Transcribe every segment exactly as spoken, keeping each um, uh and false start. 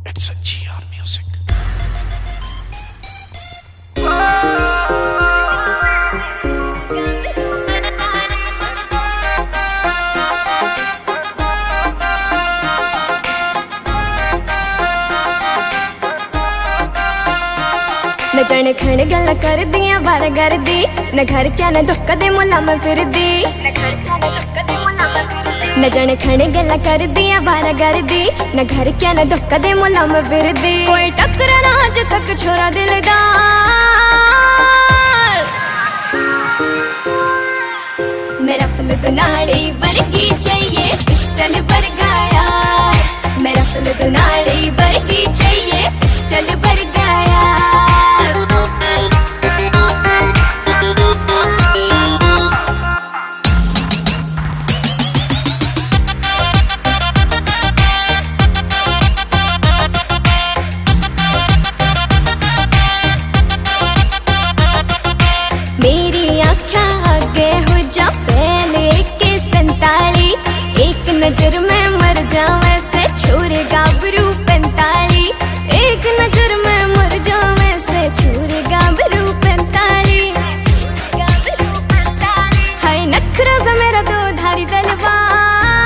It's a G R music. न जाने खण गल कर दिया बार कर दी न घर क्या न दुख दे मुला में फिर दी न जाने खण गल कर दिया बार कर दी न घर क्या न दुख दे मुला में फिर दी कोई टकरा ना आज तक छोरा दिलदार मेरा फुल दुनाली बरकी चाहिए पिस्टल भर गया मेरा फुल दुनाली बरकी चाहिए पिस्टल भर गया मेरी आँखें आगे हो जा पहले के संताली एक नजर में मर जाऊं ऐसे छोरे गाभरू पैंताली एक नजर में मर जाऊं ऐसे छोरे गाभरू पैंताली हाय नखरा सा मेरा दो धारी तलवार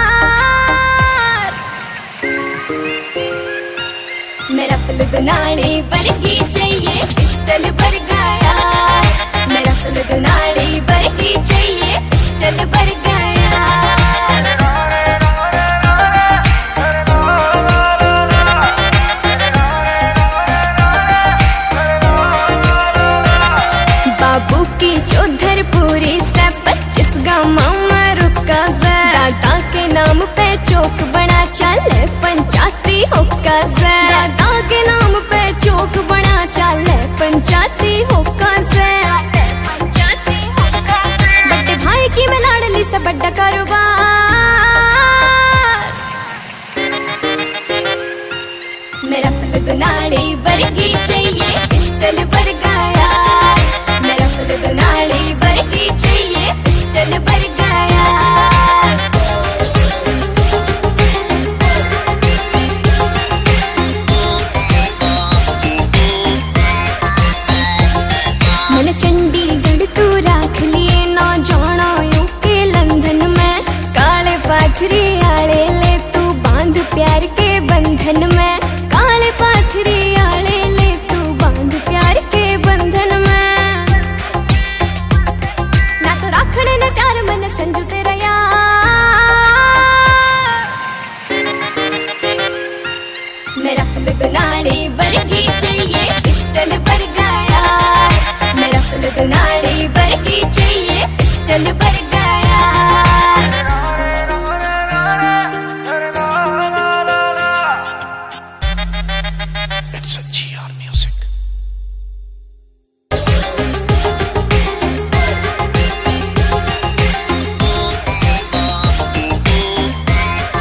मेरा फुल दुनाली बरकी चाहिए पिस्टल भर गया मेरा फुल दुनाली बरकी चाहिए पिस्टल भर गया बाबू की चौधर पूरी से पच्चीस गाँव में रुका दादा के नाम पे चौक बना चले पंचायती होका दादा के नाम पे चौक बना चले पंचायती होका बड़े भाई की मैं लाडली से बड़ा कारोबार मेरा फुल दुनाली बरकी